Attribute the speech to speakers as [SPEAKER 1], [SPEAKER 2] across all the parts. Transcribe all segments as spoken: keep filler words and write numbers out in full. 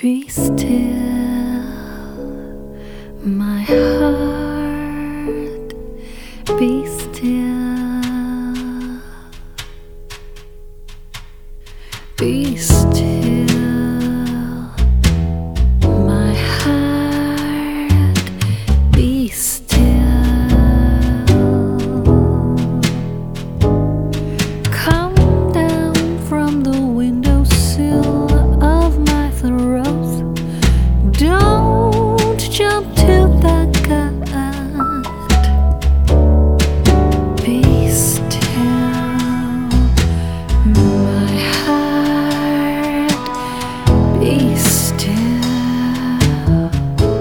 [SPEAKER 1] Be still, my heart, be still, be still, my heart, be still. Come down from the windowsill of my throat. Don't jump to the gut. Be still, my heart, be still.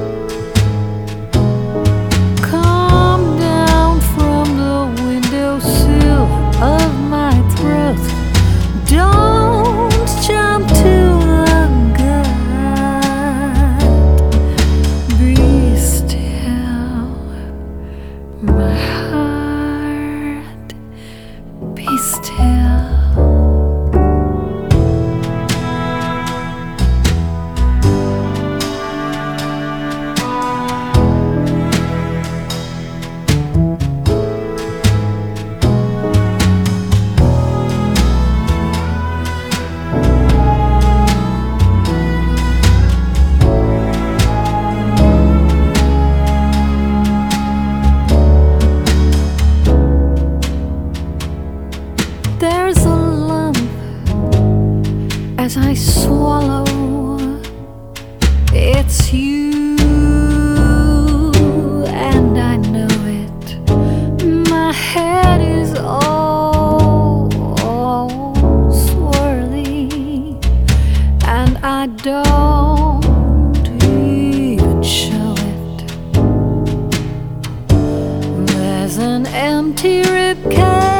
[SPEAKER 1] Come down from the windowsill of my throat. Don't jump to the gut. Be still, my heart, be still. There's a lump as I swallow. It's you, and I know it. My head is all, all swirly, and I don't even show it. There's an empty ribcage